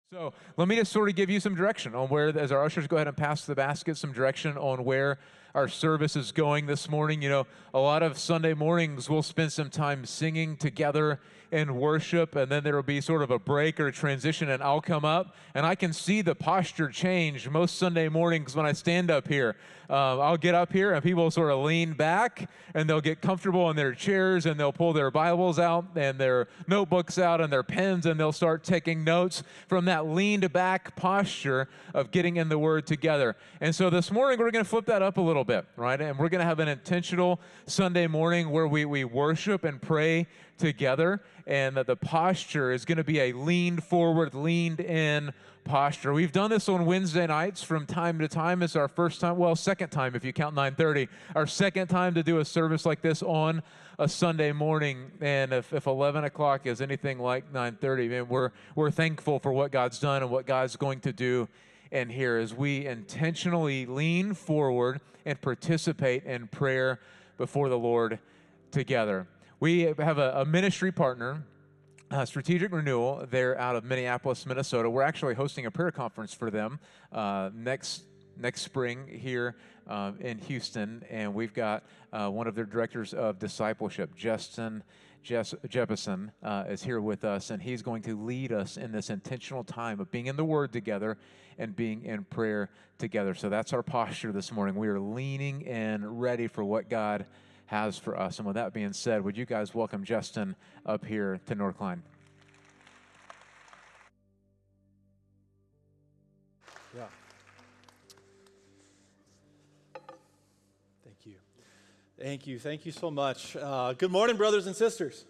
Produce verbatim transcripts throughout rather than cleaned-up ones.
So let me just sort of give you some direction on where, as our ushers go ahead and pass the basket, some direction on where our service is going this morning. You know, a lot of Sunday mornings we'll spend some time singing together in worship, and then there will be sort of a break or a transition, and I'll come up, and I can see the posture change most Sunday mornings when I stand up here. Uh, I'll get up here, and people sort of lean back, and they'll get comfortable in their chairs, and they'll pull their Bibles out and their notebooks out and their pens, and they'll start taking notes from that leaned back posture of getting in the Word together. And so this morning, we're going to flip that up a little bit, right? And we're going to have an intentional Sunday morning where we, we worship and pray together, and that the posture is going to be a leaned forward, leaned in posture. We've done this on Wednesday nights from time to time. It's our first time, well, second time if you count nine thirty, our second time to do a service like this on a Sunday morning. And if, if eleven o'clock is anything like nine thirty, man, we're, we're thankful for what God's done and what God's going to do in here as we intentionally lean forward and participate in prayer before the Lord together. We have a, a ministry partner, uh, Strategic Renewal. They're out of Minneapolis, Minnesota. We're actually hosting a prayer conference for them uh, next next spring here uh, in Houston, and we've got uh, one of their directors of discipleship, Justin Jess- Jeppesen, uh, is here with us, and he's going to lead us in this intentional time of being in the Word together and being in prayer together. So that's our posture this morning. We are leaning in, ready for what God has for us. And with that being said, would you guys welcome Justin up here to Northline? Yeah. Thank you. Thank you. Thank you so much. Uh, good morning, brothers and sisters.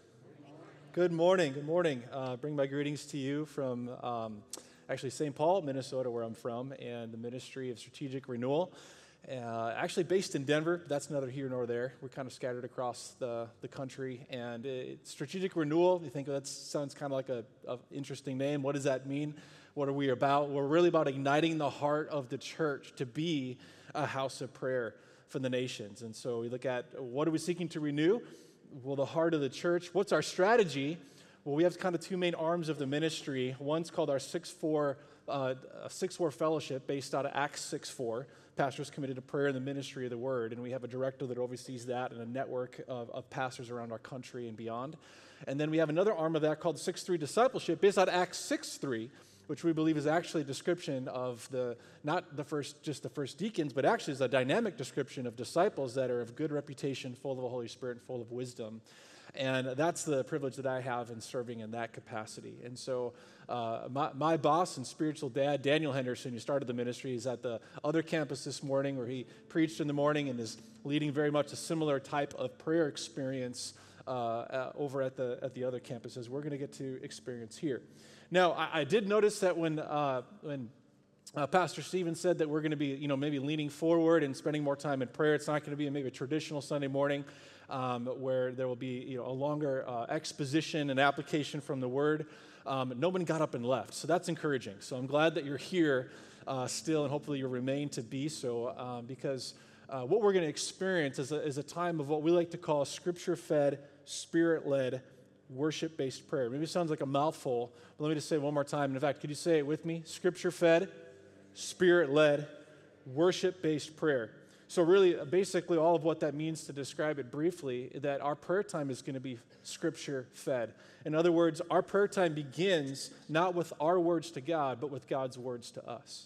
Good morning. Good morning. Uh, bring my greetings to you from um, actually Saint Paul, Minnesota, where I'm from, and the Ministry of Strategic Renewal. Uh, actually based in Denver, but that's neither here nor there. We're kind of scattered across the, the country. And it, Strategic Renewal, you think that sounds kind of like a, a interesting name. What does that mean? What are we about? We're really about igniting the heart of the church to be a house of prayer for the nations. And so we look at what are we seeking to renew? Well, the heart of the church. What's our strategy? Well, we have kind of two main arms of the ministry. One's called our six four uh, six four Fellowship, based out of Acts six four. Pastors committed to prayer and the ministry of the Word, and we have a director that oversees that and a network of, of pastors around our country and beyond. And then we have another arm of that called six three Discipleship, based on Acts six three, which we believe is actually a description of the, not the first, just the first deacons, but actually is a dynamic description of disciples that are of good reputation, full of the Holy Spirit, and full of wisdom. And that's the privilege that I have in serving in that capacity. And so uh, my, my boss and spiritual dad, Daniel Henderson, who started the ministry, is at the other campus this morning where he preached in the morning and is leading very much a similar type of prayer experience uh, uh, over at the at the other campuses we're going to get to experience here. Now, I, I did notice that when uh, when Uh, Pastor Stephen said that we're going to be, you know, maybe leaning forward and spending more time in prayer. It's not going to be maybe a traditional Sunday morning um, where there will be, you know, a longer uh, exposition and application from the Word. Um, no one got up and left, so that's encouraging. So I'm glad that you're here uh, still, and hopefully you'll remain to be so, um, because uh, what we're going to experience is a, is a time of what we like to call Scripture-fed, Spirit-led, worship-based prayer. Maybe it sounds like a mouthful, but let me just say it one more time. In fact, could you say it with me? Scripture-fed, Spirit-led, worship-based prayer. So really, basically, all of what that means, to describe it briefly, that our prayer time is going to be Scripture-fed. In other words, our prayer time begins not with our words to God, but with God's words to us.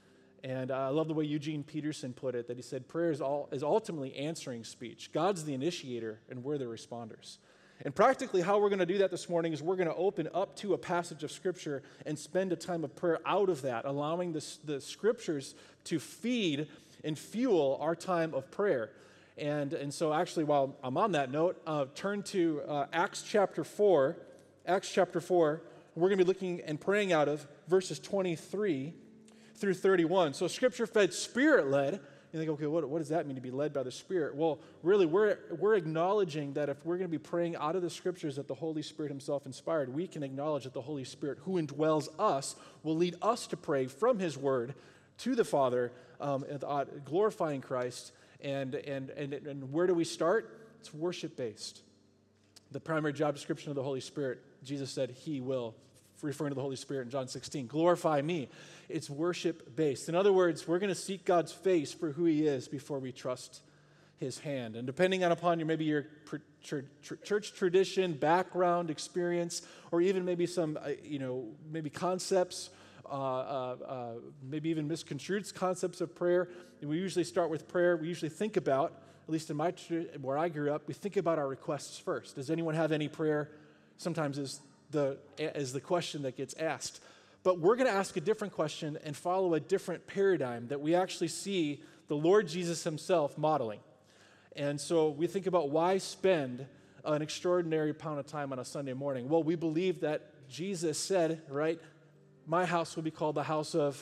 And I love the way Eugene Peterson put it, that he said prayer is, all, is ultimately answering speech. God's the initiator, and we're the responders. And practically how we're going to do that this morning is we're going to open up to a passage of Scripture and spend a time of prayer out of that, allowing the, the Scriptures to feed and fuel our time of prayer. And, and so actually, while I'm on that note, uh, turn to uh, Acts chapter four. Acts chapter four, we're going to be looking and praying out of verses twenty-three through thirty-one. So Scripture-fed, Spirit-led. You think, okay, what, what does that mean to be led by the Spirit? Well, really, we're, we're acknowledging that if we're going to be praying out of the Scriptures that the Holy Spirit Himself inspired, we can acknowledge that the Holy Spirit, who indwells us, will lead us to pray from His Word to the Father, um, and, uh, glorifying Christ. And, and, and, and where do we start? It's worship-based. The primary job description of the Holy Spirit, Jesus said He will referring to the Holy Spirit in John sixteen. Glorify me. It's worship-based. In other words, we're going to seek God's face for who he is before we trust his hand. And depending on upon your maybe your church tradition, background, experience, or even maybe some, uh, you know, maybe concepts, uh, uh, uh, maybe even misconstrued concepts of prayer, and we usually start with prayer. We usually think about, at least in my where I grew up, we think about our requests first. Does anyone have any prayer? Sometimes is the is the question that gets asked. But we're going to ask a different question and follow a different paradigm that we actually see the Lord Jesus himself modeling. And so we think about why spend an extraordinary amount of time on a Sunday morning. Well, we believe that Jesus said, right, my house will be called the house of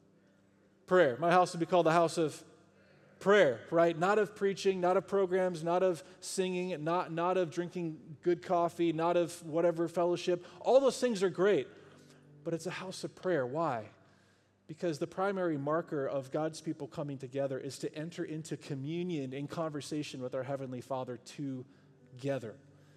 prayer. My house will be called the house of prayer, right? Not of preaching, not of programs, not of singing, not, not of drinking good coffee, not of whatever fellowship. All those things are great, but it's a house of prayer. Why? Because the primary marker of God's people coming together is to enter into communion in conversation with our Heavenly Father together.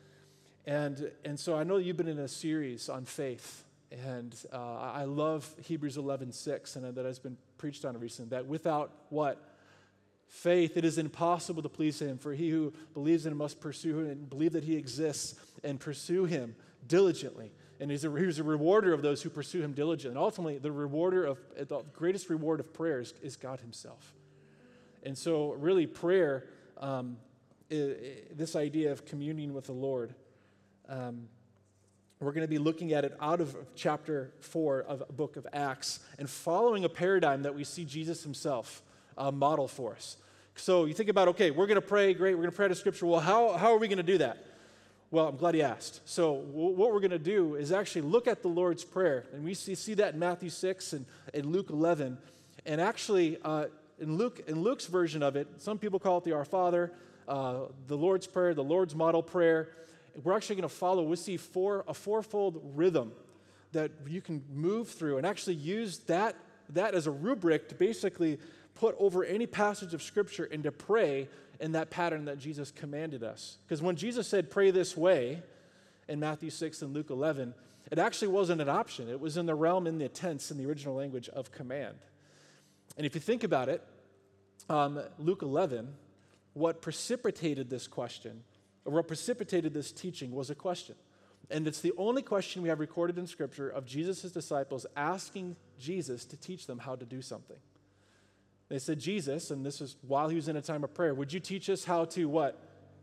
And, and so I know you've been in a series on faith, and uh, I love Hebrews eleven six, and that has been preached on recently, that without what? Faith, it is impossible to please him, for he who believes in him must pursue him and believe that he exists and pursue him diligently. And he's a, he's a rewarder of those who pursue him diligently. And ultimately, the rewarder of the greatest reward of prayer is, is God himself. And so, really, prayer, um, is, is this idea of communion with the Lord, um, we're going to be looking at it out of chapter four of the book of Acts and following a paradigm that we see Jesus himself uh, model for us. So you think about, okay, we're going to pray, great, we're going to pray out of Scripture. Well, how, how are we going to do that? Well, I'm glad you asked. So w- what we're going to do is actually look at the Lord's Prayer. And we see, see that in Matthew six and in Luke eleven. And actually, uh, in Luke in Luke's version of it, some people call it the Our Father, uh, the Lord's Prayer, the Lord's Model Prayer. We're actually going to follow, we see four, a fourfold rhythm that you can move through and actually use that, that as a rubric to basically put over any passage of Scripture and to pray in that pattern that Jesus commanded us. Because when Jesus said, pray this way, in Matthew six and Luke eleven, it actually wasn't an option. It was in the realm, in the tense, in the original language of command. And if you think about it, um, Luke eleven, what precipitated this question, or what precipitated this teaching was a question. And it's the only question we have recorded in Scripture of Jesus' disciples asking Jesus to teach them how to do something. They said, Jesus, and this is while he was in a time of prayer, would you teach us how to what?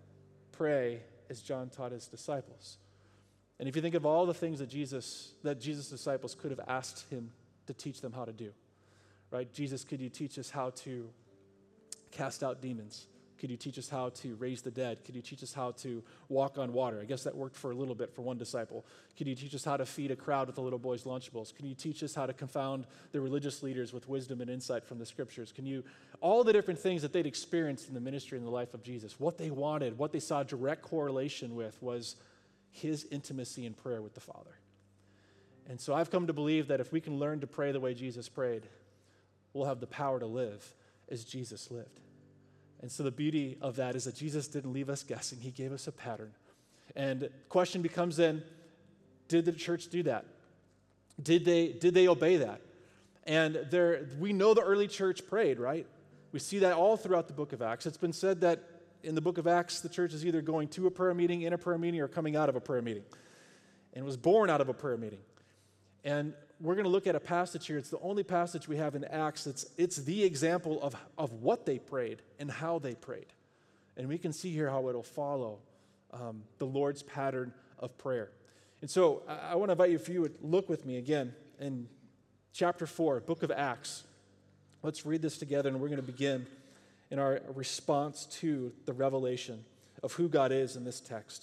Pray as John taught his disciples. And if you think of all the things that Jesus, that Jesus' disciples could have asked him to teach them how to do, right? Jesus, could you teach us how to cast out demons? Could you teach us how to raise the dead? Could you teach us how to walk on water? I guess that worked for a little bit for one disciple. Could you teach us how to feed a crowd with a little boy's Lunchables? Can you teach us how to confound the religious leaders with wisdom and insight from the Scriptures? Can you, all the different things that they'd experienced in the ministry and the life of Jesus, what they wanted, what they saw direct correlation with was his intimacy in prayer with the Father. And so I've come to believe that if we can learn to pray the way Jesus prayed, we'll have the power to live as Jesus lived. And so the beauty of that is that Jesus didn't leave us guessing. He gave us a pattern. And the question becomes then, did the church do that? Did they, did they obey that? And there, we know the early church prayed, right? We see that all throughout the book of Acts. It's been said that in the book of Acts, the church is either going to a prayer meeting, in a prayer meeting, or coming out of a prayer meeting. And was born out of a prayer meeting. And we're going to look at a passage here. It's the only passage we have in Acts. It's, it's the example of, of what they prayed and how they prayed. And we can see here how it'll follow um, the Lord's pattern of prayer. And so I, I want to invite you, if you would look with me again in chapter four, book of Acts. Let's read this together, and we're going to begin in our response to the revelation of who God is in this text.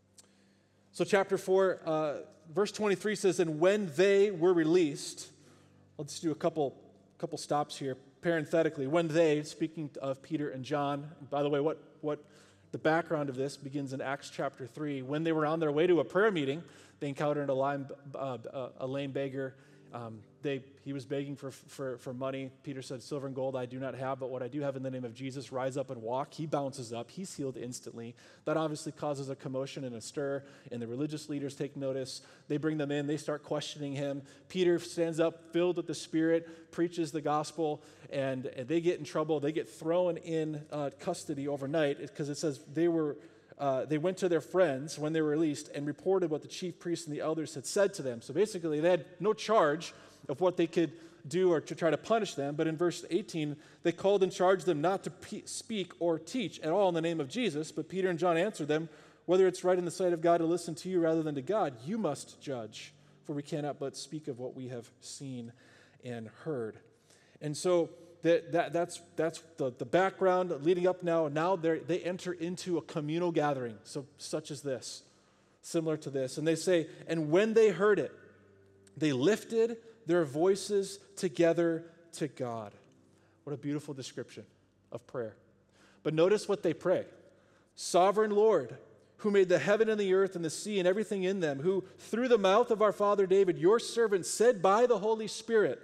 So chapter four, uh, verse twenty-three says, and when they were released, let's do a couple, couple stops here, parenthetically. When they, speaking of Peter and John, by the way, what, what the background of this begins in Acts chapter three. When they were on their way to a prayer meeting, they encountered a lame, uh, a lame beggar Um, they, he was begging for, for, for money. Peter said, silver and gold I do not have, but what I do have in the name of Jesus, rise up and walk. He bounces up. He's healed instantly. That obviously causes a commotion and a stir, and the religious leaders take notice. They bring them in. They start questioning him. Peter stands up, filled with the Spirit, preaches the gospel, and, and they get in trouble. They get thrown in uh, custody overnight because it says they were Uh, they went to their friends when they were released and reported what the chief priests and the elders had said to them. So basically, they had no charge of what they could do or to try to punish them. But in verse eighteen, they called and charged them not to pe- speak or teach at all in the name of Jesus. But Peter and John answered them, whether it's right in the sight of God to listen to you rather than to God, you must judge, for we cannot but speak of what we have seen and heard. And so That, that, that's that's the, the background leading up now. Now they enter into a communal gathering, so such as this, similar to this. And they say, and when they heard it, they lifted their voices together to God. What a beautiful description of prayer. But notice what they pray. Sovereign Lord, who made the heaven and the earth and the sea and everything in them, who through the mouth of our father David, your servant, said by the Holy Spirit.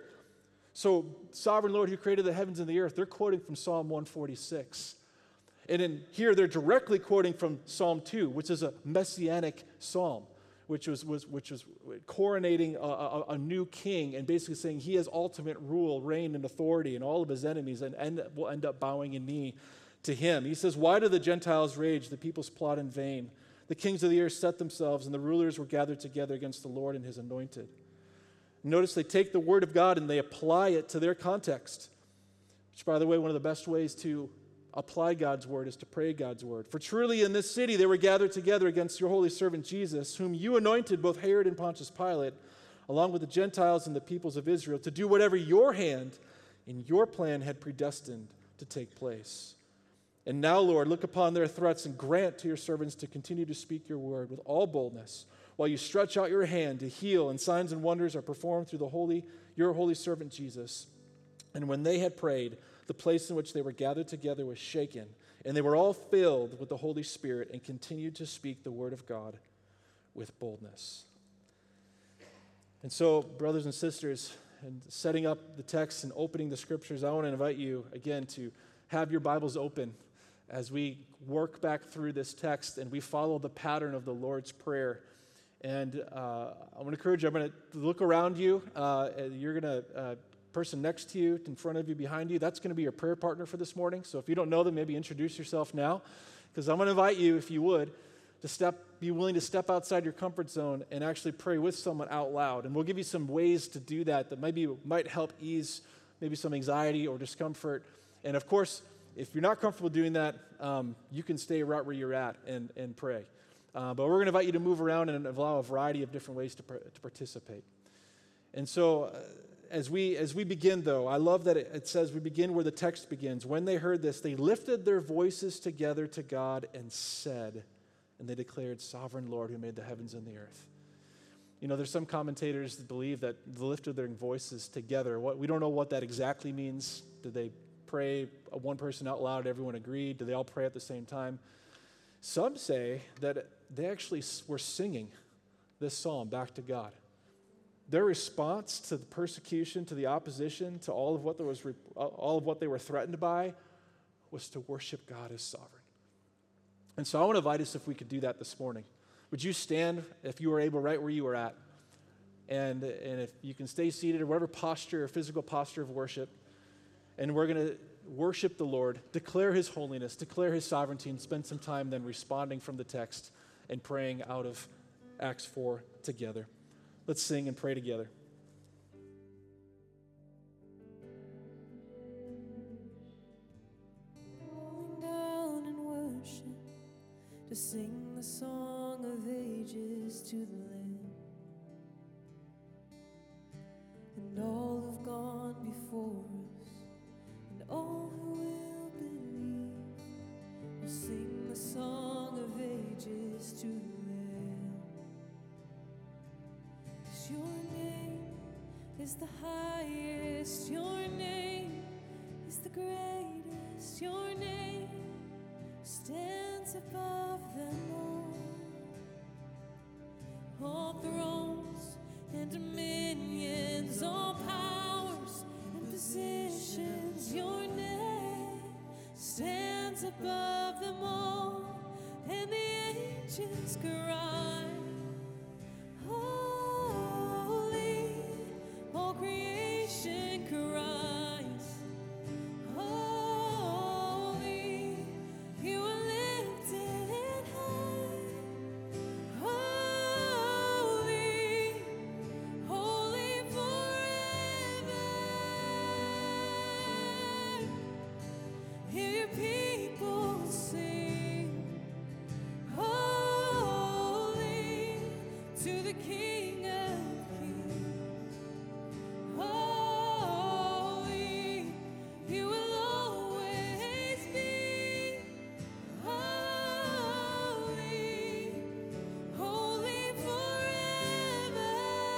So, Sovereign Lord who created the heavens and the earth, they're quoting from Psalm one forty-six. And in here, they're directly quoting from Psalm two, which is a messianic psalm, which was, was, which was coronating a, a, a new king and basically saying he has ultimate rule, reign, and authority, and all of his enemies and end, will end up bowing a knee to him. He says, why do the Gentiles rage, the peoples plot in vain? The kings of the earth set themselves, and the rulers were gathered together against the Lord and his anointed. Notice they take the word of God and they apply it to their context, which, by the way, one of the best ways to apply God's word is to pray God's word. For truly in this city they were gathered together against your holy servant Jesus, whom you anointed, both Herod and Pontius Pilate, along with the Gentiles and the peoples of Israel, to do whatever your hand in your plan had predestined to take place. And now, Lord, look upon their threats and grant to your servants to continue to speak your word with all boldness, while you stretch out your hand to heal, and signs and wonders are performed through the holy, your holy servant Jesus. And when they had prayed, the place in which they were gathered together was shaken, and they were all filled with the Holy Spirit and continued to speak the word of God with boldness. And so, brothers and sisters, and setting up the text and opening the scriptures, I want to invite you again to have your Bibles open as we work back through this text and we follow the pattern of the Lord's Prayer. And uh, I'm going to encourage you, I'm going to look around you. Uh, you're going to, uh, person next to you, in front of you, behind you, that's going to be your prayer partner for this morning. So if you don't know them, maybe introduce yourself now. Because I'm going to invite you, if you would, to step, be willing to step outside your comfort zone and actually pray with someone out loud. And we'll give you some ways to do that that maybe might help ease maybe some anxiety or discomfort. And of course, if you're not comfortable doing that, um, you can stay right where you're at and, and pray. Uh, but we're going to invite you to move around and allow a variety of different ways to, to participate. And so uh, as we as we begin, though, I love that it, it says we begin where the text begins. When they heard this, they lifted their voices together to God and said, and they declared, Sovereign Lord who made the heavens and the earth. You know, there's some commentators that believe that they lifted their voices together. What, we don't know what that exactly means. Did they pray one person out loud, everyone agreed? Did they all pray at the same time? Some say that they actually were singing this psalm back to God. Their response to the persecution, to the opposition, to all of what there was, all of what they were threatened by, was to worship God as sovereign. And so I want to invite us if we could do that this morning. Would you stand, if you were able, right where you were at? And, and if you can stay seated or whatever posture or physical posture of worship. And we're going to worship the Lord, declare his holiness, declare his sovereignty, and spend some time then responding from the text and praying out of Acts four together. Let's sing and pray together. Falling down in worship to sing the song of ages to the Lamb. And all who've gone before us, and all who will believe, will sing the song of ages to the Lamb. 'Cause your name is the highest, your name is the greatest, your name stands above them all. All thrones and dominions, all powers and positions. Your name stands above them all, and the angels cry, holy, all creation cries, holy, you are lifted high, holy, holy forever. Hear your people sing, holy, to the King of Kings. Holy, you will always be. Holy, holy forever.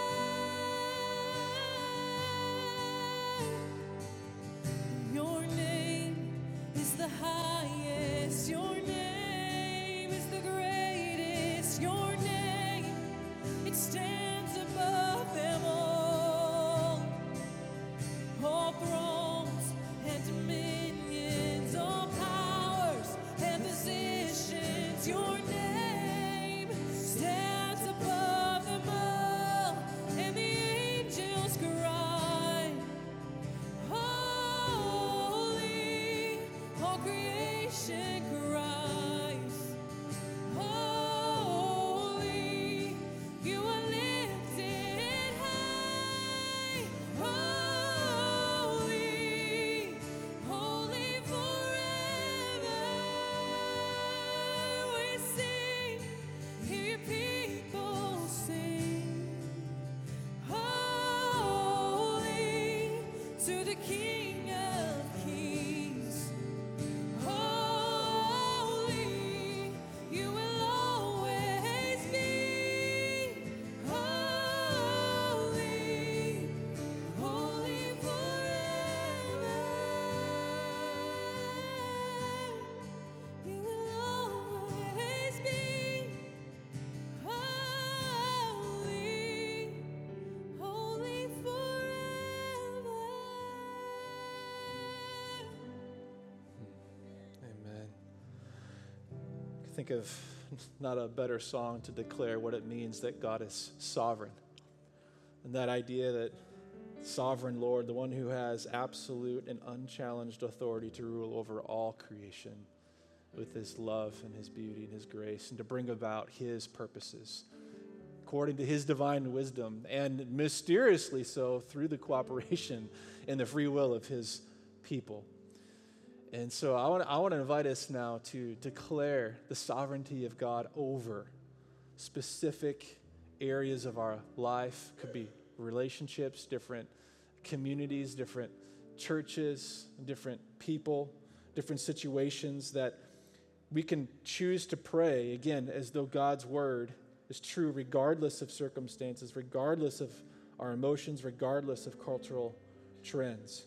Your name is the highest. Your name is the greatest. Your name, it stands above them all. All thrones and dominions, all powers and positions. Your name stands above them all, and the angels cry, holy, all creation cries, holy, you are lifted high, holy, holy forever. We sing, hear your people sing, holy, to the King of Kings. Holy, you will always be. Holy, holy forever. You will always be. Holy, holy forever. Amen. Think of not a better song to declare what it means that God is sovereign. And that idea that sovereign Lord, the one who has absolute and unchallenged authority to rule over all creation with his love and his beauty and his grace, and to bring about his purposes according to his divine wisdom, and mysteriously so through the cooperation and the free will of his people. And so I want, I want to invite us now to declare the sovereignty of God over specific areas of our life. Could be relationships, different communities, different churches, different people, different situations, that we can choose to pray, again, as though God's word is true regardless of circumstances, regardless of our emotions, regardless of cultural trends.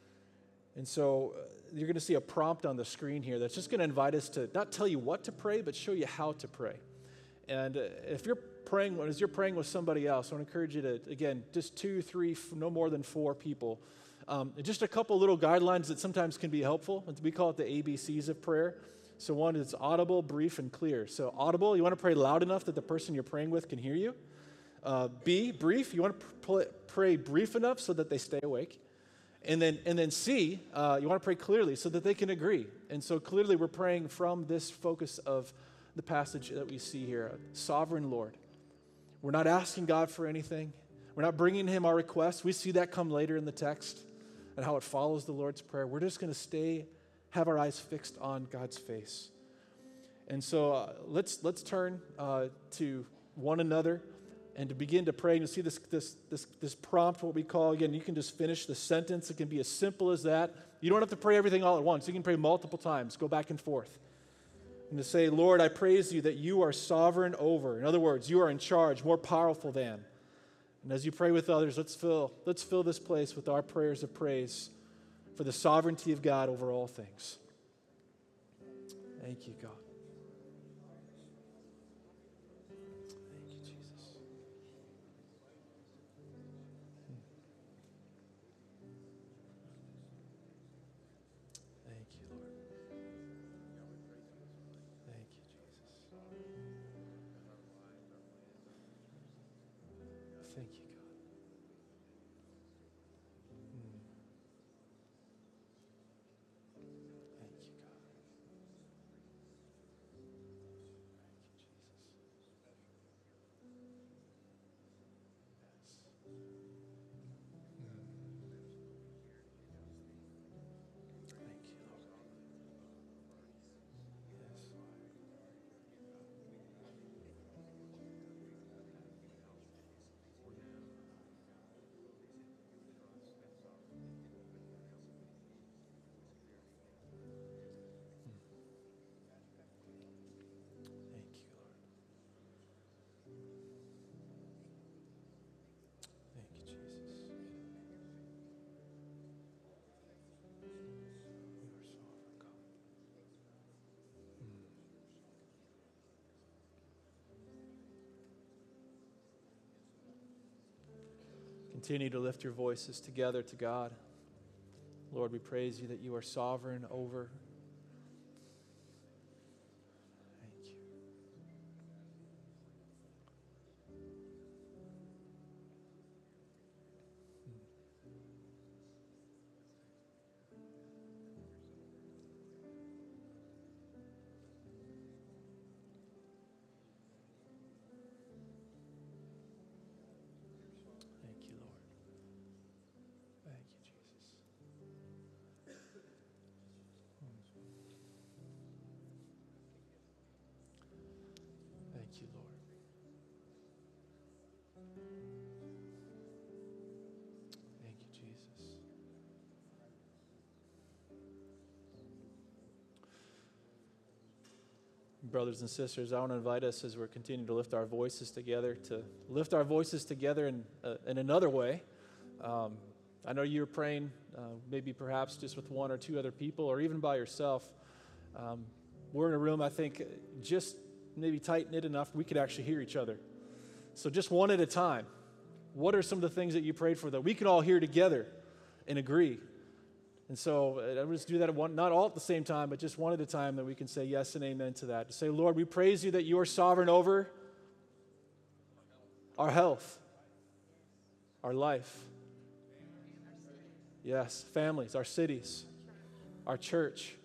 And so uh, you're going to see a prompt on the screen here that's just going to invite us to not tell you what to pray, but show you how to pray. And uh, if you're praying, as you're praying with somebody else, I want to encourage you to, again, just two, three, f- no more than four people. Um, just a couple little guidelines that sometimes can be helpful. We call it the A B Cs of prayer. So one is audible, brief, and clear. So audible, you want to pray loud enough that the person you're praying with can hear you. Uh, B, brief, you want to pr- pray brief enough so that they stay awake. And then, and then C, uh, you want to pray clearly so that they can agree. And so clearly we're praying from this focus of the passage that we see here, Sovereign Lord. We're not asking God for anything. We're not bringing him our requests. We see that come later in the text and how it follows the Lord's Prayer. We're just going to stay, have our eyes fixed on God's face. And so uh, let's let's turn uh, to one another and to begin to pray. And you see this, this, this, this prompt, what we call, again, you can just finish the sentence. It can be as simple as that. You don't have to pray everything all at once. You can pray multiple times. Go back and forth. And to say, Lord, I praise you that you are sovereign over. In other words, you are in charge, more powerful than. And as you pray with others, let's fill, let's fill this place with our prayers of praise for the sovereignty of God over all things. Thank you, God. Thank you, Jesus. continue to lift your voices together to God. Lord, we praise you that you are sovereign over. Thank you. Thank you, Lord. Thank you, Jesus. Thank you, Lord. Thank you, Jesus. Brothers and sisters, I want to invite us as we're continuing to lift our voices together to lift our voices together in, uh, in another way. Um, I know you're praying uh, maybe perhaps just with one or two other people or even by yourself. Um, we're in a room, I think, just maybe tight-knit enough we could actually hear each other. So just one at a time, what are some of the things that you prayed for that we can all hear together and agree? And so uh, I'm just do that at one, not all at the same time, but just one at a time that we can say yes and amen to that. To say, Lord, we praise you that you are sovereign over our health, our life. Yes, families, our cities, our church.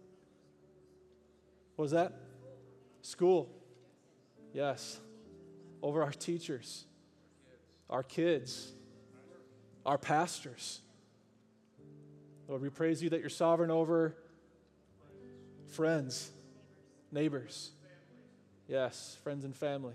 What was that? School. Yes. Over our teachers, our kids, our pastors. Lord, we praise you that you're sovereign over friends, neighbors. Yes, friends and family.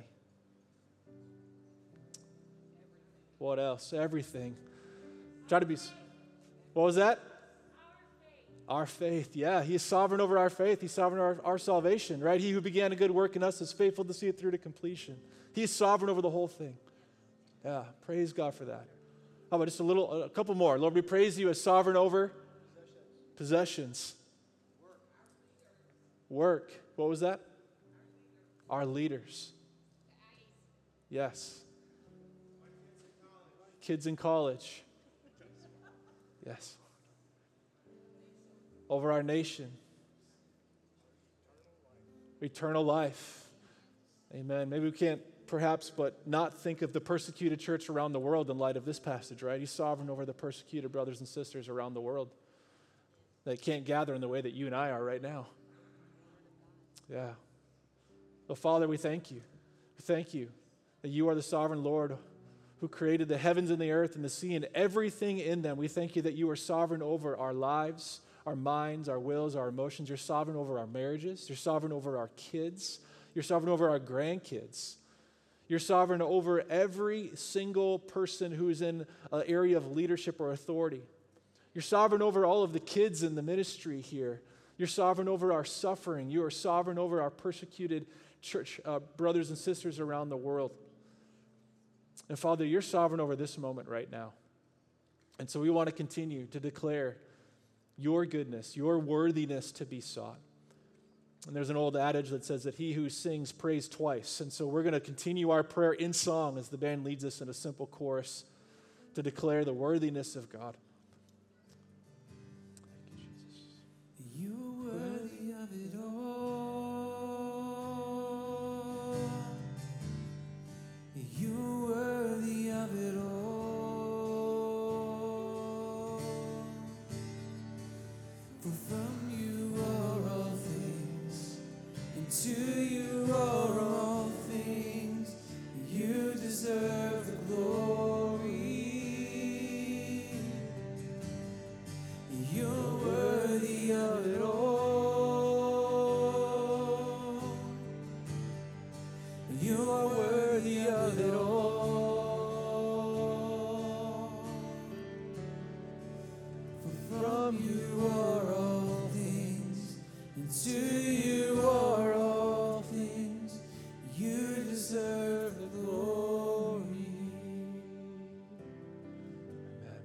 What else? Everything. Try to be. What was that? Our faith. Yeah, he is sovereign over our faith. He's sovereign over our, our salvation, right? He who began a good work in us is faithful to see it through to completion. He's sovereign over the whole thing. Yeah, praise God for that. How about just a little, a couple more? Lord, we praise you as sovereign over possessions. Work. What was that? Our leaders. Yes. Kids in college. Yes. Over our nation. Eternal life. Amen. Maybe we can't perhaps but not think of the persecuted church around the world in light of this passage, right? He's sovereign over the persecuted brothers and sisters around the world that can't gather in the way that you and I are right now. Yeah. Well, Father, we thank you. We thank you that you are the sovereign Lord who created the heavens and the earth and the sea and everything in them. We thank you that you are sovereign over our lives, our minds, our wills, our emotions. You're sovereign over our marriages. You're sovereign over our kids. You're sovereign over our grandkids. You're sovereign over every single person who is in an area of leadership or authority. You're sovereign over all of the kids in the ministry here. You're sovereign over our suffering. You are sovereign over our persecuted church uh, brothers and sisters around the world. And Father, you're sovereign over this moment right now. And so we want to continue to declare your goodness, your worthiness to be sought. And there's an old adage that says that he who sings prays twice. And so we're going to continue our prayer in song as the band leads us in a simple chorus to declare the worthiness of God. Thank you, Jesus. You worthy of it all. You worthy of it all. For from you are all things, and to you are all things. You deserve the glory. You're worthy of it all. You are worthy of it all. For from you are all things, and to you are all things. You deserve the glory. Amen.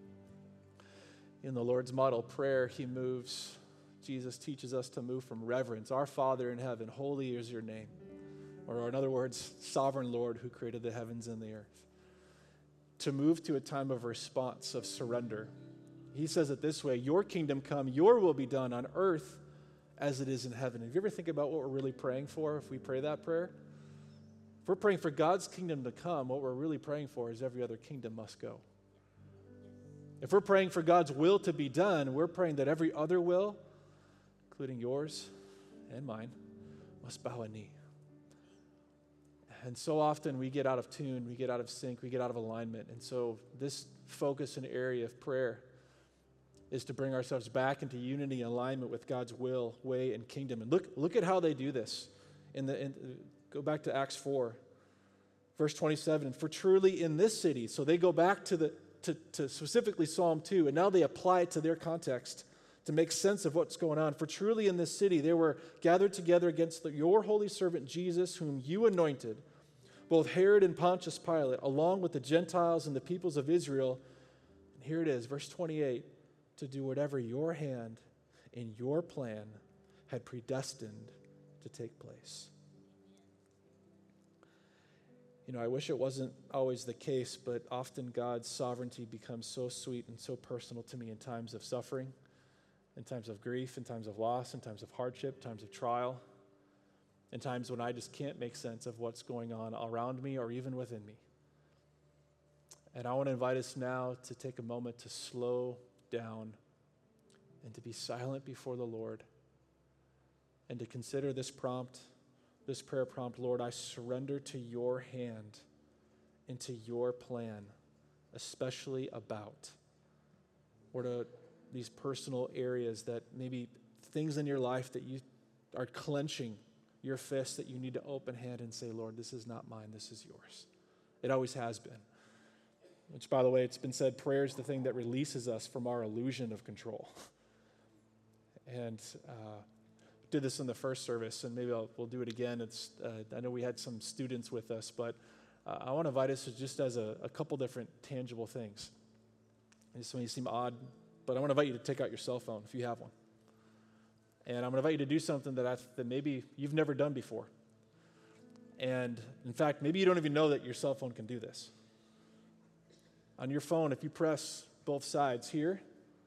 In the Lord's model prayer, he moves, Jesus teaches us to move from reverence. Our Father in heaven, holy is your name. Or in other words, sovereign Lord who created the heavens and the earth. to move to a time of response, of surrender. He says it this way, your kingdom come, your will be done on earth as it is in heaven. Have you ever think about what we're really praying for if we pray that prayer? If we're praying for God's kingdom to come, what we're really praying for is every other kingdom must go. If we're praying for God's will to be done, we're praying that every other will, including yours and mine, must bow a knee. And so often we get out of tune, we get out of sync, we get out of alignment. And so this focus and area of prayer is to bring ourselves back into unity and alignment with God's will, way, and kingdom. And look, look at how they do this. In the in, go back to Acts four, verse twenty-seven. For truly in this city, so they go back to the to, to specifically Psalm two, and now they apply it to their context to make sense of what's going on. For truly in this city they were gathered together against the, your holy servant Jesus, whom you anointed, both Herod and Pontius Pilate, along with the Gentiles and the peoples of Israel. And here it is, verse twenty-eight. To do whatever your hand in your plan had predestined to take place. You know, I wish it wasn't always the case, but often God's sovereignty becomes so sweet and so personal to me in times of suffering, in times of grief, in times of loss, in times of hardship, times of trial, in times when I just can't make sense of what's going on around me or even within me. And I want to invite us now to take a moment to slow down and to be silent before the Lord and to consider this prompt, this prayer prompt. Lord, I surrender to your hand and to your plan, especially about what are these personal areas that maybe things in your life that you are clenching your fist, that you need to open hand and say, Lord, this is not mine, this is yours. It always has been. Which, by the way, it's been said, prayer is the thing that releases us from our illusion of control. And uh, did this in the first service, and maybe I'll, we'll do it again. It's uh, I know we had some students with us, but uh, I want to invite us to just as a, a couple different tangible things. And this may seem odd, but I want to invite you to take out your cell phone if you have one. And I'm going to invite you to do something that, I, that maybe you've never done before. And in fact, maybe you don't even know that your cell phone can do this. On your phone, if you press both sides here,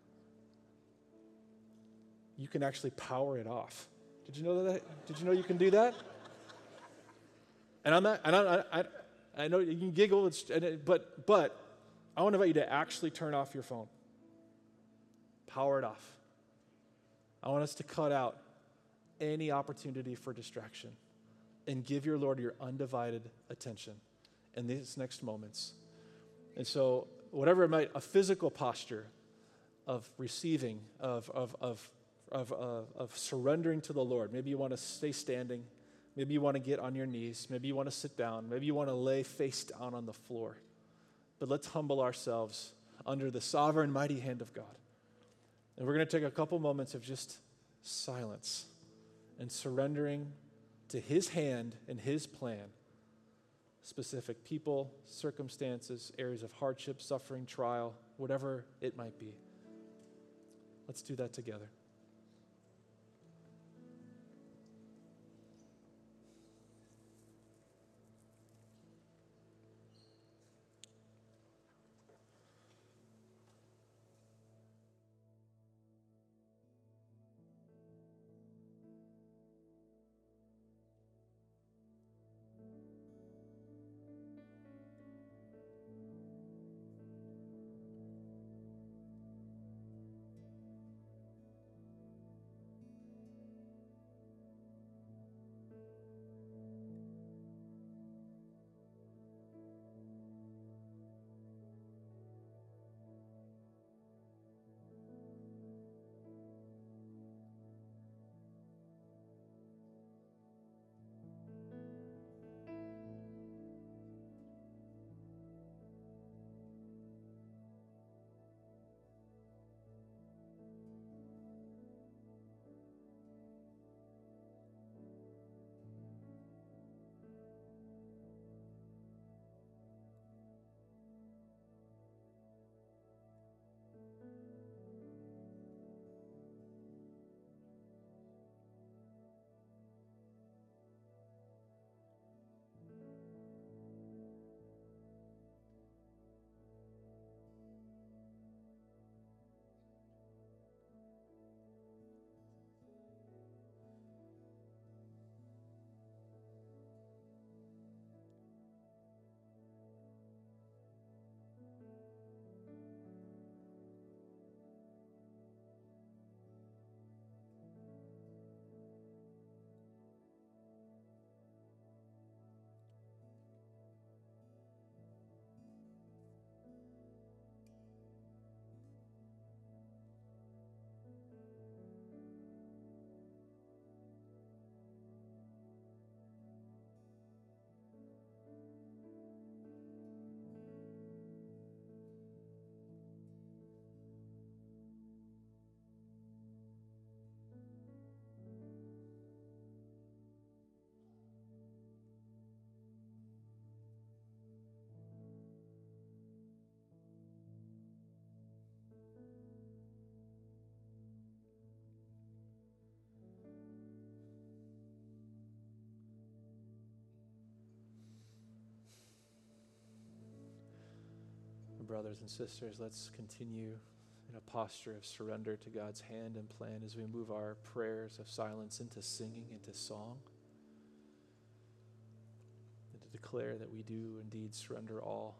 you can actually power it off. Did you know that? Did you know you can do that? And I'm not, and I, I, I know you can giggle, it's, but but I want to invite you to actually turn off your phone. Power it off. I want us to cut out any opportunity for distraction and give your Lord your undivided attention in these next moments. And so, whatever it might, a physical posture of receiving, of of of of of, of surrendering to the Lord. Maybe you want to stay standing. Maybe you want to get on your knees. Maybe you want to sit down. Maybe you want to lay face down on the floor. But let's humble ourselves under the sovereign, mighty hand of God. And we're going to take a couple moments of just silence and surrendering to His hand and His plan. Specific people, circumstances, areas of hardship, suffering, trial, whatever it might be. Let's do that together. brothers and sisters, let's continue in a posture of surrender to God's hand and plan as we move our prayers of silence into singing, into song, and to declare that we do indeed surrender all.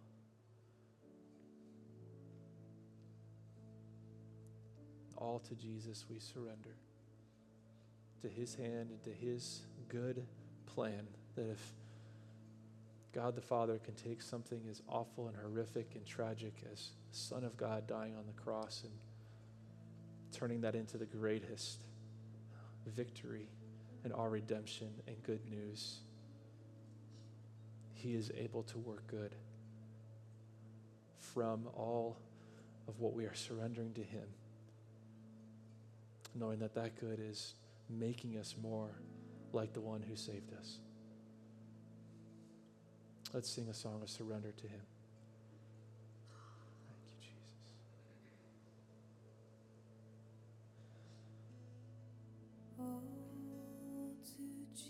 All to Jesus we surrender, to his hand and to his good plan, that if God the Father can take something as awful and horrific and tragic as the Son of God dying on the cross and turning that into the greatest victory in our redemption and good news, he is able to work good from all of what we are surrendering to him, knowing that that good is making us more like the one who saved us. Let's sing a song of surrender to him. Thank you, Jesus. All to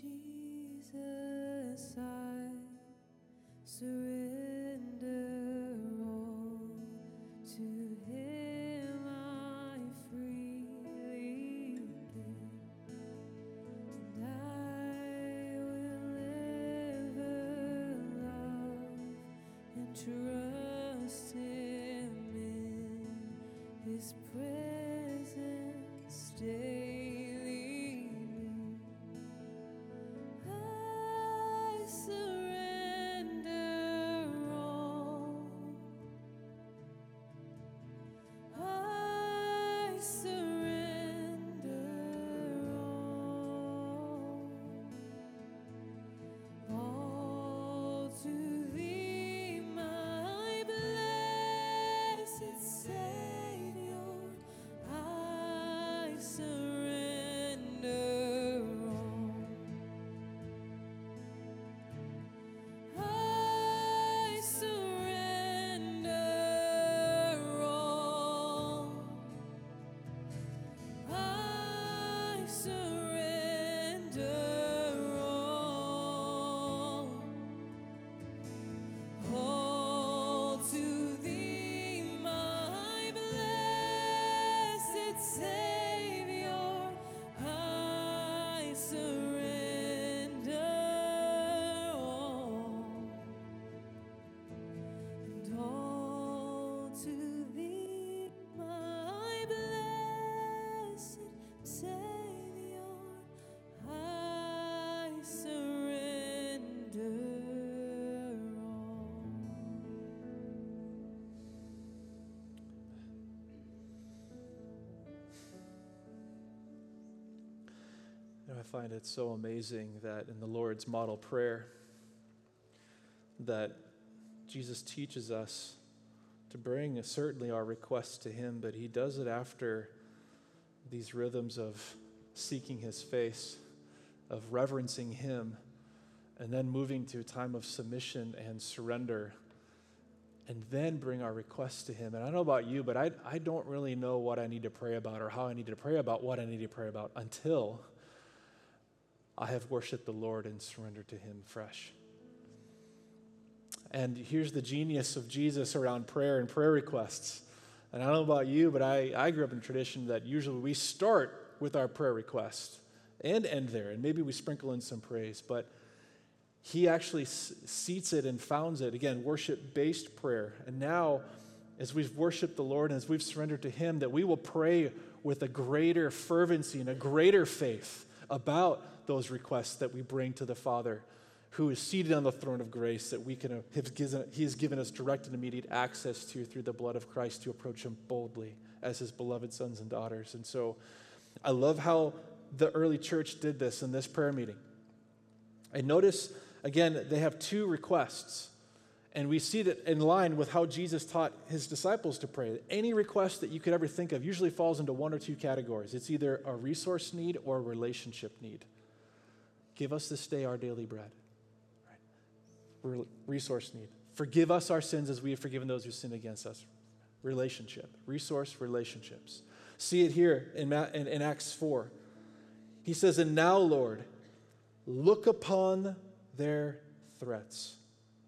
Jesus I surrender, all to him I freely give, and I will ever love and trust him in his presence daily near. I surrender all. I surrender all. All to thee, my blessed Savior. I surrender all. I surrender all. I surrender all. All to thee, my blessed Savior. I surrender all. And all to thee, my blessed Savior, I surrender all. You know, I find it so amazing that in the Lord's model prayer, that Jesus teaches us to bring certainly our requests to him, but he does it after these rhythms of seeking his face, of reverencing him, and then moving to a time of submission and surrender, and then bring our requests to him. And I don't know about you, but I, I don't really know what I need to pray about or how I need to pray about what I need to pray about until I have worshiped the Lord and surrendered to him fresh. And here's the genius of Jesus around prayer and prayer requests. And I don't know about you, but I, I grew up in a tradition that usually we start with our prayer request and end there, and maybe we sprinkle in some praise. But he actually s- seats it and founds it, again, worship-based prayer. And now, as we've worshiped the Lord and as we've surrendered to him, that we will pray with a greater fervency and a greater faith about those requests that we bring to the Father, who is seated on the throne of grace, that we can uh, have given, he has given us direct and immediate access to through the blood of Christ to approach him boldly as his beloved sons and daughters. And so I love how the early church did this in this prayer meeting. And notice, again, they have two requests. And we see that in line with how Jesus taught his disciples to pray. Any request that you could ever think of usually falls into one or two categories. It's either a resource need or a relationship need. Give us this day our daily bread. Right? Resource need. Forgive us our sins as we have forgiven those who sin against us. Relationship. Resource, relationships. See it here in, Ma- in, in Acts four. He says, "And now, Lord, look upon their threats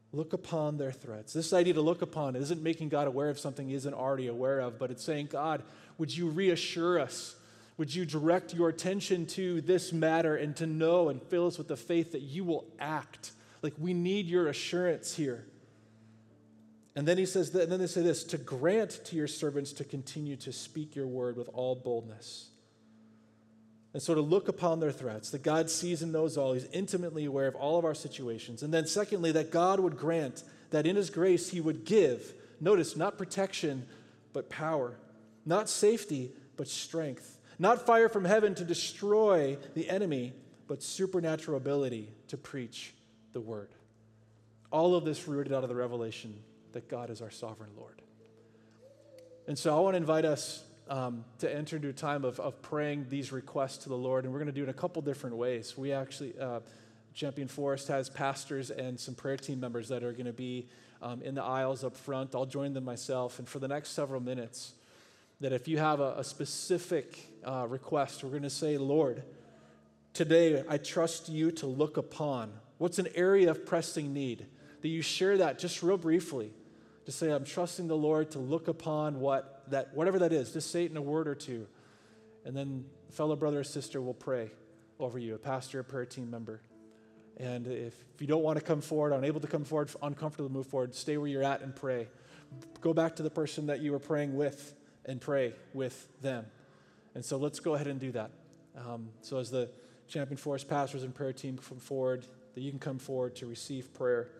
Look upon their threats. This idea to look upon isn't making God aware of something he isn't already aware of, but it's saying, God, would you reassure us? Would you direct your attention to this matter and to know and fill us with the faith that you will act? Like, we need your assurance here. And then he says, that, and then they say this, to grant to your servants to continue to speak your word with all boldness. And so to look upon their threats, that God sees and knows all. He's intimately aware of all of our situations. And then secondly, that God would grant that in his grace he would give, notice, not protection, but power. Not safety, but strength. Not fire from heaven to destroy the enemy, but supernatural ability to preach the word. All of this rooted out of the revelation that God is our sovereign Lord. And so I want to invite us Um, to enter into a time of, of praying these requests to the Lord. And we're going to do it in a couple different ways. We actually, uh, Champion Forest has pastors and some prayer team members that are going to be um, in the aisles up front. I'll join them myself. And for the next several minutes, that if you have a, a specific uh, request, we're going to say, Lord, today I trust you to look upon. What's an area of pressing need? That you share that just real briefly. Just say, I'm trusting the Lord to look upon what that, whatever that is. Just say it in a word or two. And then a fellow brother or sister will pray over you, a pastor, a prayer team member. And if you don't want to come forward, unable to come forward, uncomfortable to move forward, stay where you're at and pray. Go back to the person that you were praying with and pray with them. And so let's go ahead and do that. Um, so as the Champion Forest pastors and prayer team come forward, that you can come forward to receive prayer.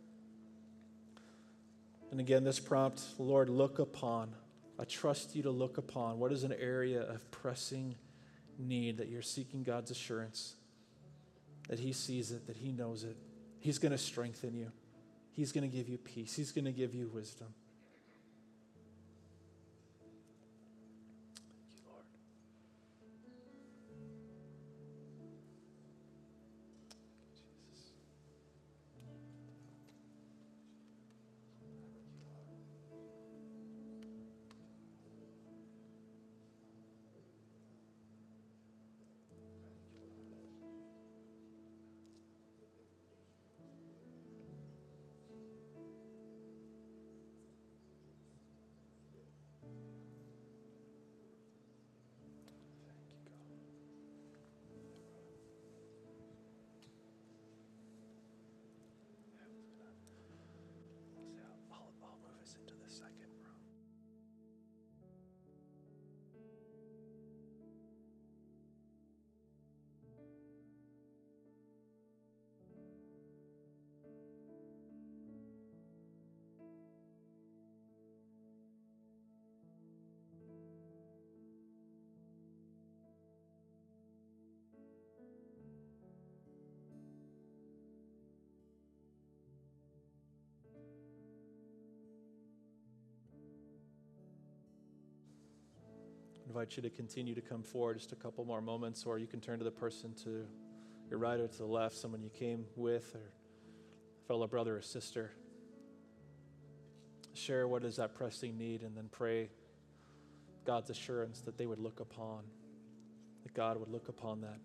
And again, this prompt, Lord, look upon. I trust you to look upon. What is an area of pressing need that you're seeking God's assurance, that he sees it, that he knows it. He's going to strengthen you. He's going to give you peace. He's going to give you wisdom. Thank you, Lord. Jesus. I'll, I'll move us into the second room. I invite you to continue to come forward just a couple more moments, or you can turn to the person to your right or to the left, someone you came with, or fellow brother or sister. Share what is that pressing need, and then pray God's assurance that they would look upon, that God would look upon that.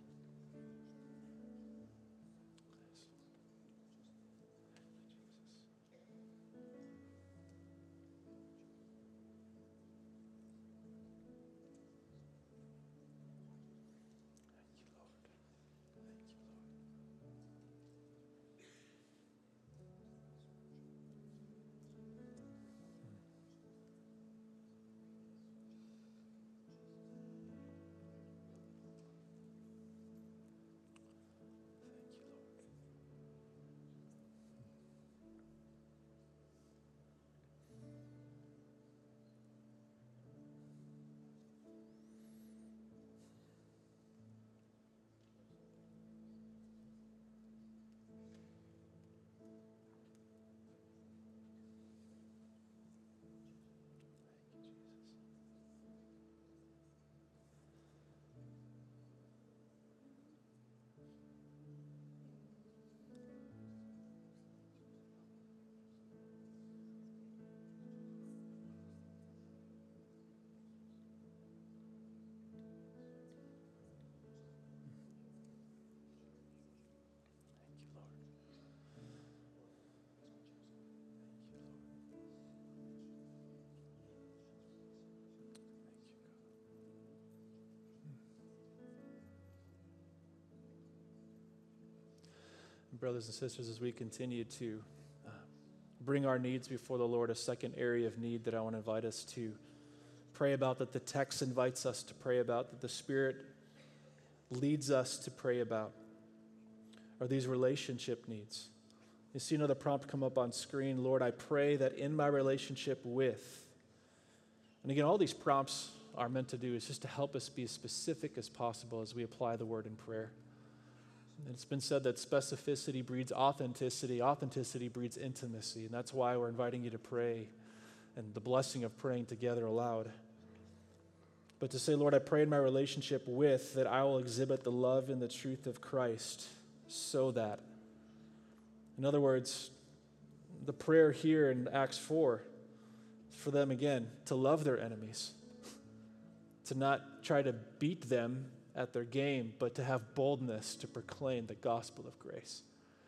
brothers and sisters, as we continue to uh, bring our needs before the Lord, a second area of need that I want to invite us to pray about, that the text invites us to pray about, that the Spirit leads us to pray about, are these relationship needs. You see another prompt come up on screen. Lord, I pray that in my relationship with, and again, all these prompts are meant to do is just to help us be as specific as possible as we apply the word in prayer. And it's been said that specificity breeds authenticity, authenticity breeds intimacy, and that's why we're inviting you to pray and the blessing of praying together aloud. But to say, Lord, I pray in my relationship with that I will exhibit the love and the truth of Christ so that, in other words, the prayer here in Acts four is for them again to love their enemies, to not try to beat them at their game, but to have boldness to proclaim the gospel of grace.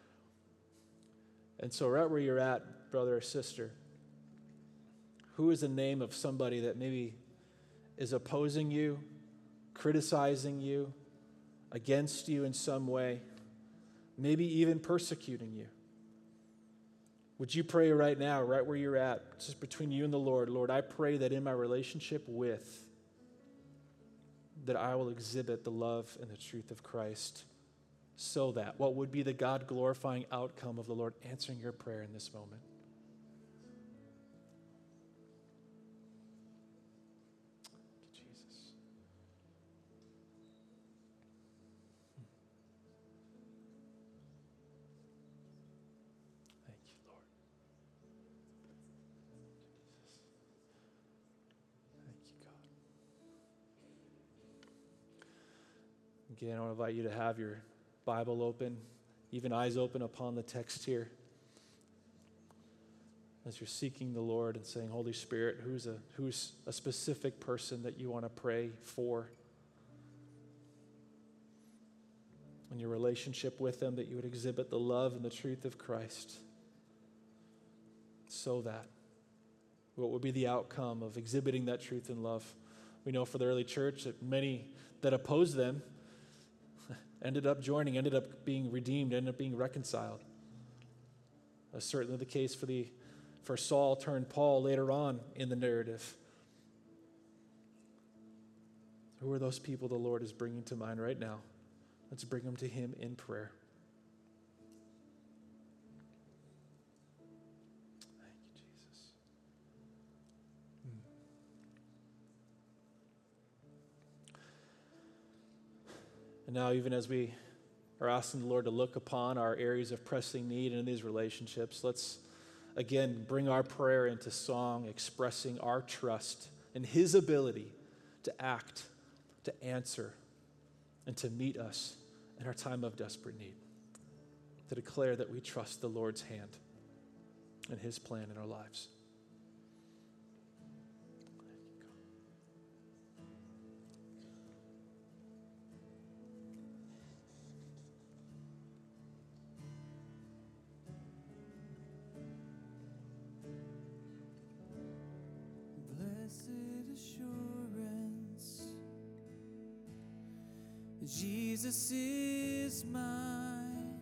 And so right where you're at, brother or sister, who is the name of somebody that maybe is opposing you, criticizing you, against you in some way, maybe even persecuting you? Would you pray right now, right where you're at, just between you and the Lord, Lord, I pray that in my relationship with, that I will exhibit the love and the truth of Christ, so that what would be the God-glorifying outcome of the Lord answering your prayer in this moment? Thank you, Jesus. Thank you, Lord. Jesus. Thank you, God. Again, I want to invite you to have your Bible open, even eyes open upon the text here. As you're seeking the Lord and saying, Holy Spirit, who's a, who's a specific person that you want to pray for? In your relationship with them, that you would exhibit the love and the truth of Christ, so that what would be the outcome of exhibiting that truth and love? We know for the early church that many that opposed them ended up joining, ended up being redeemed, ended up being reconciled. That's certainly the case for the for Saul turned Paul later on in the narrative. Who are those people the Lord is bringing to mind right now? Let's bring them to him in prayer. Thank you, Jesus. And now, even as we are asking the Lord to look upon our areas of pressing need in these relationships, let's again bring our prayer into song, expressing our trust in his ability to act, to answer, and to meet us in our time of desperate need, to declare that we trust the Lord's hand and his plan in our lives. Jesus is mine.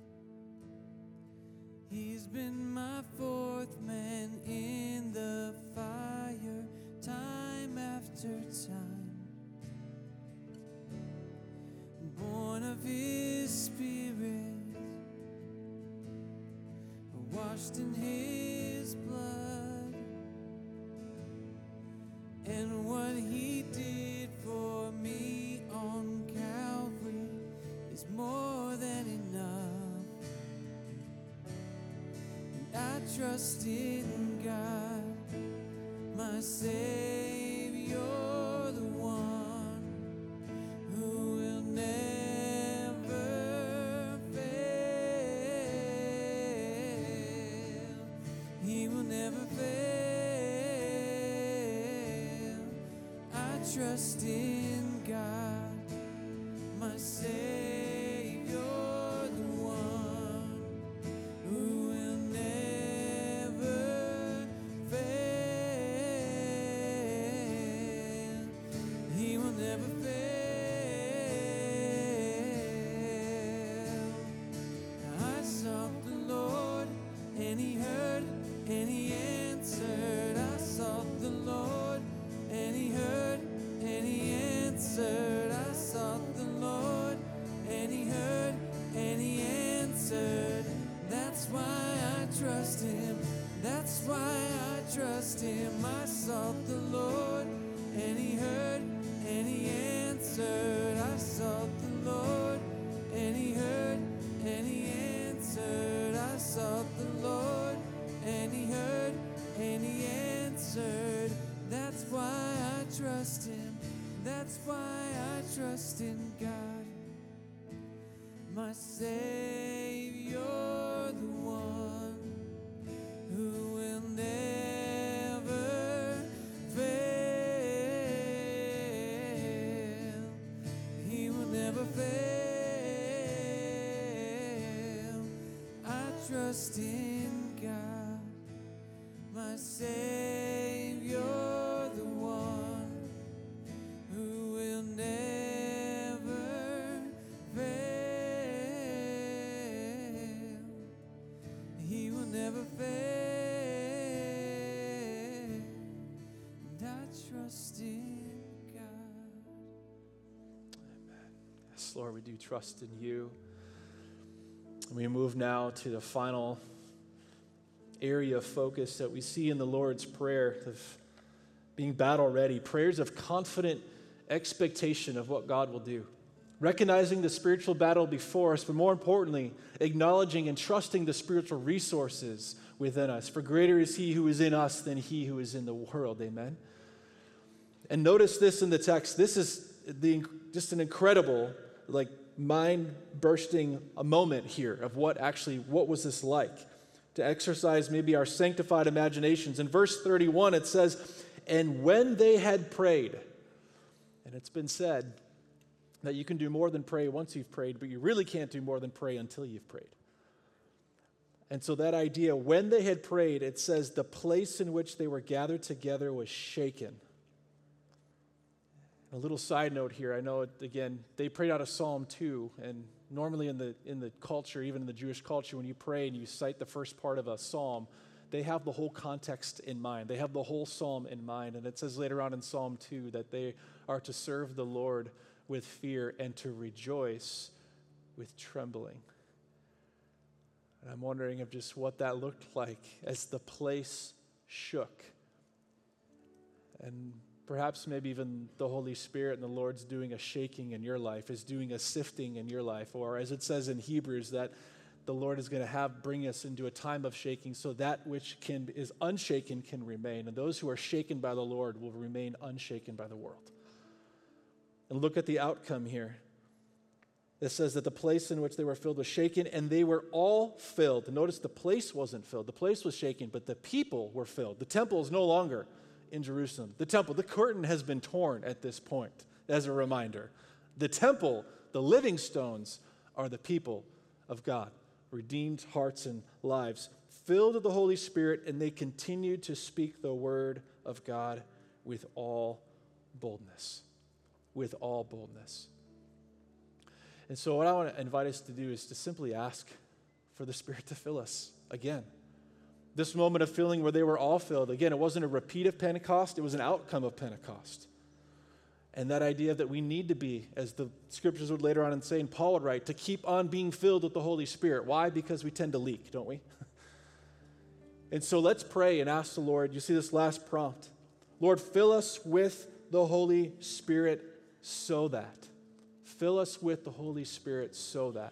He's been my fourth man in the fire, time after time. Born of his spirit, washed in his blood, and what he did for me on Calvary is more than enough. And I trust in God, my Savior, the one who will never fail. He will never fail. I trust in God, my Savior, the one who will never fail. He will never fail. I him, I sought the Lord, and he heard, and he answered. I sought the Lord, and he heard, and he answered. I sought the Lord, and he heard, and he answered. That's why I trust him. That's why I trust in God, my Savior, the one who will never fail. He will never fail. I trust in God, my Savior, the one who will never fail. He will never fail. And I trust in God. Yes, Lord, we do trust in you. And we move now to the final area of focus that we see in the Lord's Prayer of being battle ready, prayers of confident expectation of what God will do. Recognizing the spiritual battle before us, but more importantly, acknowledging and trusting the spiritual resources within us. For greater is he who is in us than he who is in the world. Amen. And notice this in the text. This is the, just an incredible, like, mind-bursting moment here of what actually, what was this like? To exercise maybe our sanctified imaginations. In verse thirty-one, it says, and when they had prayed, and it's been said that you can do more than pray once you've prayed, but you really can't do more than pray until you've prayed. And so that idea, when they had prayed, it says the place in which they were gathered together was shaken. A little side note here, I know, again, they prayed out of Psalm two, and normally in the in the culture, even in the Jewish culture, when you pray and you cite the first part of a psalm, they have the whole context in mind. They have the whole psalm in mind. And it says later on in Psalm two that they are to serve the Lord with fear and to rejoice with trembling. And I'm wondering of just what that looked like as the place shook. And perhaps maybe even the Holy Spirit and the Lord's doing a shaking in your life, is doing a sifting in your life. Or as it says in Hebrews, that the Lord is going to have bring us into a time of shaking so that which can is unshaken can remain. And those who are shaken by the Lord will remain unshaken by the world. And look at the outcome here. It says that the place in which they were filled was shaken, and they were all filled. Notice the place wasn't filled. The place was shaken, but the people were filled. The temple is no longer in Jerusalem. The temple, the curtain has been torn at this point, as a reminder. The temple, the living stones, are the people of God, redeemed hearts and lives, filled with the Holy Spirit, and they continued to speak the word of God with all boldness. With all boldness. And so what I want to invite us to do is to simply ask for the Spirit to fill us again. This moment of filling where they were all filled, again, it wasn't a repeat of Pentecost, it was an outcome of Pentecost. And that idea that we need to be, as the scriptures would later on say, and Paul would write, to keep on being filled with the Holy Spirit. Why? Because we tend to leak, don't we? And so let's pray and ask the Lord. You see this last prompt. Lord, fill us with the Holy Spirit so that. Fill us with the Holy Spirit so that.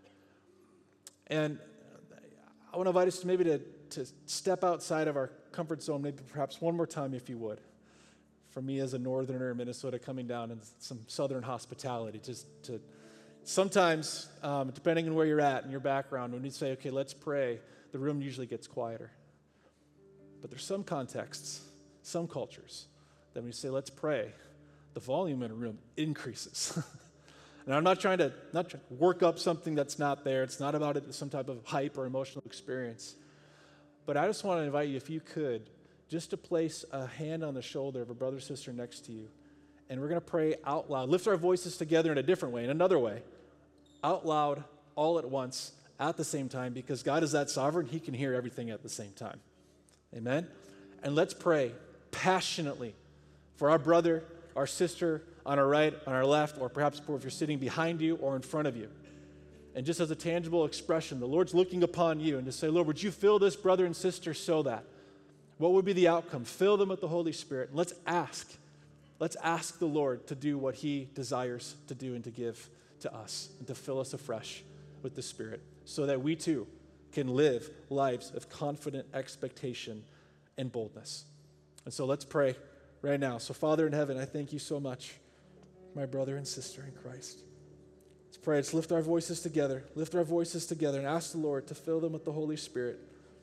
And I want to invite us to maybe to, to step outside of our comfort zone, maybe perhaps one more time, if you would. For me as a northerner in Minnesota coming down and some southern hospitality, just to sometimes, um, depending on where you're at and your background, when you say, okay, let's pray, the room usually gets quieter. But there's some contexts, some cultures, that when you say, let's pray, the volume in a room increases. And I'm not trying to not trying to work up something that's not there. It's not about it, some type of hype or emotional experience. But I just want to invite you, if you could, just to place a hand on the shoulder of a brother or sister next to you. And we're going to pray out loud. Lift our voices together in a different way, in another way. Out loud, all at once, at the same time, because God is that sovereign. He can hear everything at the same time. Amen? And let's pray passionately for our brother, our sister, on our right, on our left, or perhaps if you're sitting behind you or in front of you. And just as a tangible expression, the Lord's looking upon you and to say, Lord, would you fill this brother and sister so that? What would be the outcome? Fill them with the Holy Spirit. Let's ask. Let's ask the Lord to do what he desires to do and to give to us and to fill us afresh with the Spirit so that we too can live lives of confident expectation and boldness. And so let's pray right now. So Father in heaven, I thank you so much, my brother and sister in Christ. Let's pray. Let's lift our voices together. Lift our voices together and ask the Lord to fill them with the Holy Spirit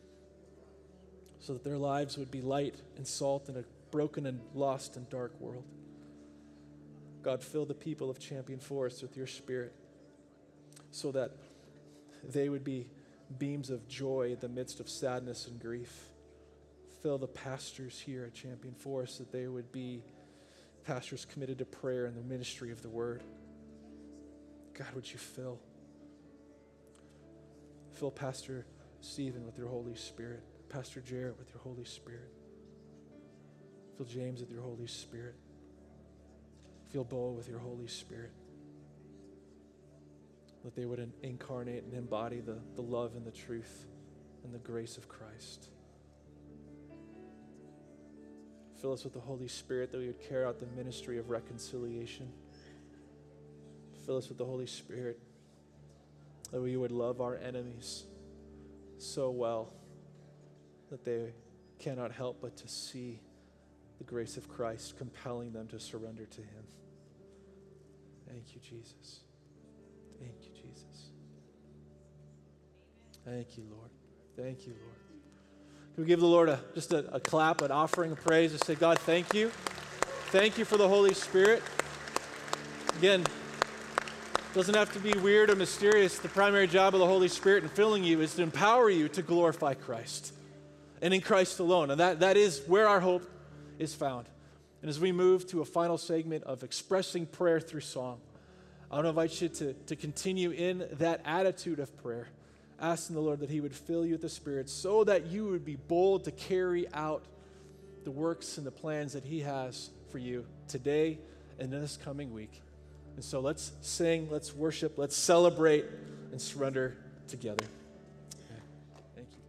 so that their lives would be light and salt in a broken and lost and dark world. God, fill the people of Champion Forest with your Spirit so that they would be beams of joy in the midst of sadness and grief. Fill the pastors here at Champion Forest that they would be pastors committed to prayer and the ministry of the word. God, would you fill? Fill Pastor Stephen with your Holy Spirit. Pastor Jarrett with your Holy Spirit. Fill James with your Holy Spirit. Fill Bo with your Holy Spirit. That they would incarnate and embody the, the love and the truth and the grace of Christ. Fill us with the Holy Spirit that we would carry out the ministry of reconciliation. Fill us with the Holy Spirit that we would love our enemies so well that they cannot help but to see the grace of Christ compelling them to surrender to him. Thank you, Jesus. Thank you, Jesus. Thank you, Lord. Thank you, Lord. Can we give the Lord a, just a, a clap, an offering of praise, and say, God, thank you. Thank you for the Holy Spirit. Again, it doesn't have to be weird or mysterious. The primary job of the Holy Spirit in filling you is to empower you to glorify Christ and in Christ alone. And that, that is where our hope is found. And as we move to a final segment of expressing prayer through song, I want to invite you to, to continue in that attitude of prayer, asking the Lord that he would fill you with the Spirit so that you would be bold to carry out the works and the plans that he has for you today and in this coming week. And so let's sing, let's worship, let's celebrate and surrender together. Okay. Thank you.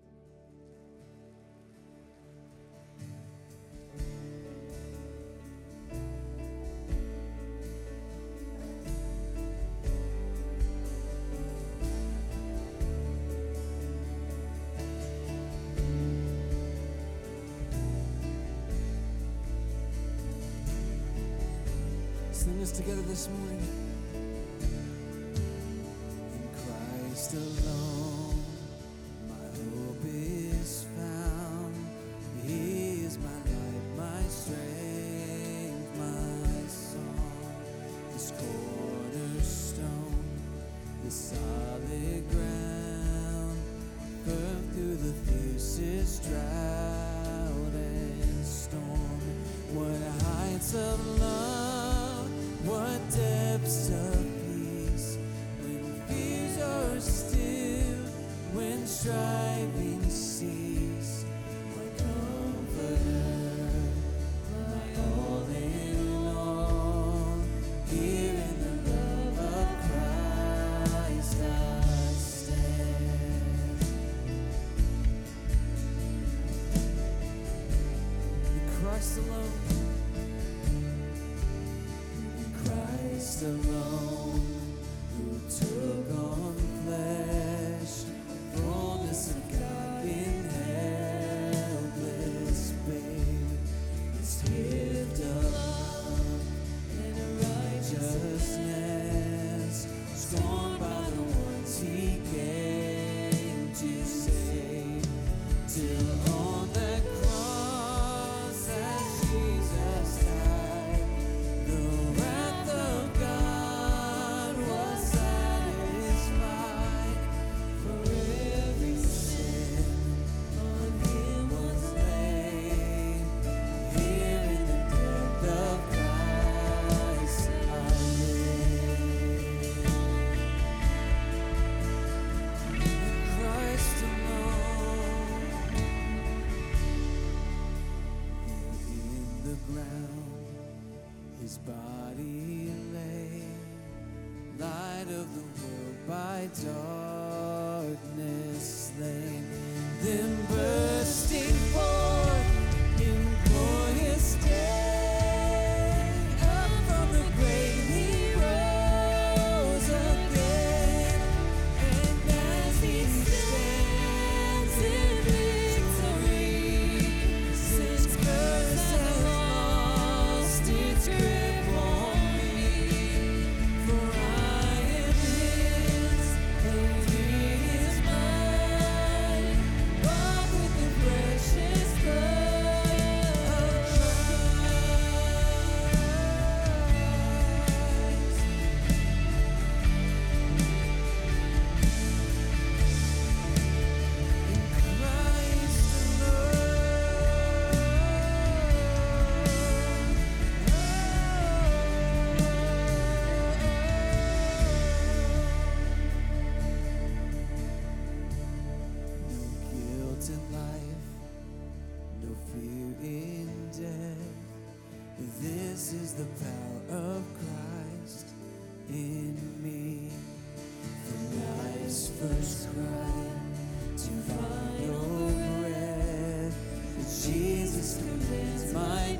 Sing us together this morning. In Christ alone, my hope is found. He is my light, my strength, my song. This cornerstone, this solid ground, firm through the fiercest drought and storm. What heights of love, what depths of peace, when fears are still, when striving cease. My comforter, my all in all, here in the love of Christ I stand. In Christ alone, Christ alone, who took on flesh, fullness of God in helpless babe, his gift of love and righteousness, scorned by the ones he came to save, till on the cross as Jesus died, the wrath of God was satisfied. For every sin on him was laid. Here in the death of Christ I live. In Christ alone, in the ground his body lay, light of the world by darkness slain, then bursting forth the power of Christ in me. From life's first cry to final breath, Jesus commands my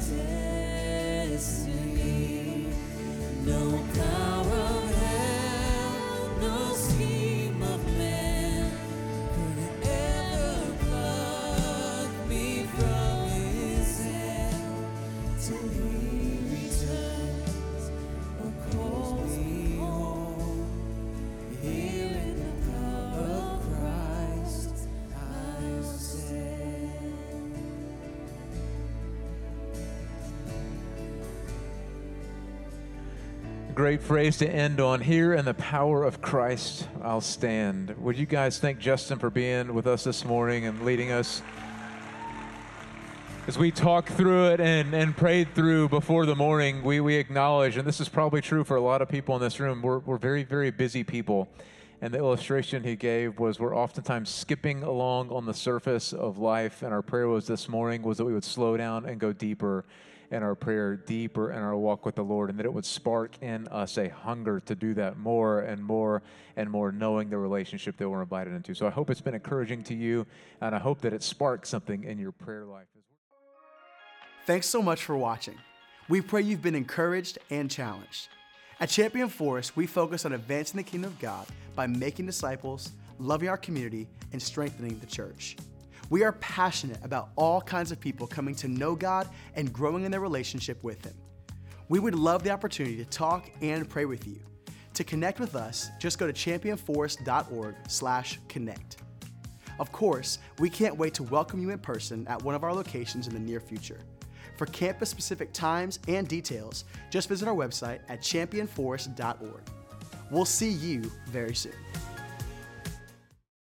destiny. No power of hell, no scheme of man could ever pluck me from his hand till he returns or calls me home. Here in the power of Christ I stand. Great phrase to end on. Here in the power of Christ, I'll stand. Would you guys thank Justin for being with us this morning and leading us as we talked through it and, and prayed through before the morning? We, we acknowledge, and this is probably true for a lot of people in this room, we're, we're very, very busy people. And the illustration he gave was we're oftentimes skipping along on the surface of life. And our prayer was this morning was that we would slow down and go deeper in our prayer, deeper in our walk with the Lord, and that it would spark in us a hunger to do that more and more and more, knowing the relationship that we're invited into. So I hope it's been encouraging to you, and I hope that it sparks something in your prayer life. Thanks so much for watching. We pray you've been encouraged and challenged. At Champion Forest, we focus on advancing the kingdom of God by making disciples, loving our community, and strengthening the church. We are passionate about all kinds of people coming to know God and growing in their relationship with Him. We would love the opportunity to talk and pray with you. To connect with us, just go to champion forest dot org slash connect. Of course, we can't wait to welcome you in person at one of our locations in the near future. For campus-specific times and details, just visit our website at champion forest dot org. We'll see you very soon.